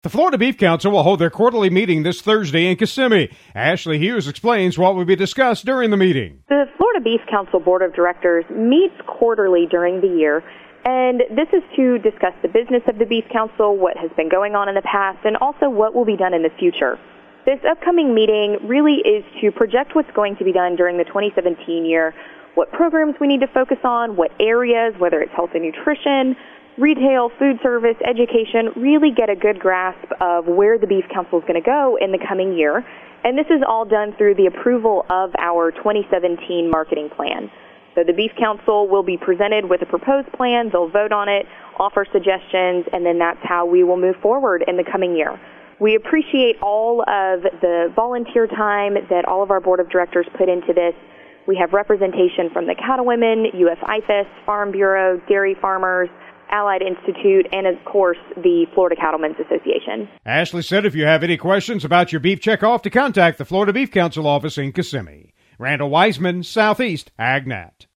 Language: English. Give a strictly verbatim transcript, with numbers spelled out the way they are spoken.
The Florida Beef Council will hold their quarterly meeting this Thursday in Kissimmee. Ashley Hughes explains what will be discussed during the meeting. The Florida Beef Council Board of Directors meets quarterly during the year, and this is to discuss the business of the Beef Council, what has been going on in the past, and also what will be done in the future. This upcoming meeting really is to project what's going to be done during the twenty seventeen year, what programs we need to focus on, what areas, whether it's health and nutrition, retail, food service, education, really get a good grasp of where the Beef Council is going to go in the coming year. And this is all done through the approval of our twenty seventeen marketing plan. So the Beef Council will be presented with a proposed plan, they'll vote on it, offer suggestions, and then that's how we will move forward in the coming year. We appreciate all of the volunteer time that all of our board of directors put into this. We have representation from the Cattlewomen, U F I F A S, Farm Bureau, Dairy Farmers, Allied Institute, and of course, the Florida Cattlemen's Association. Ashley said if you have any questions about your beef checkoff, to contact the Florida Beef Council office in Kissimmee. Randall Wiseman, Southeast AgNet.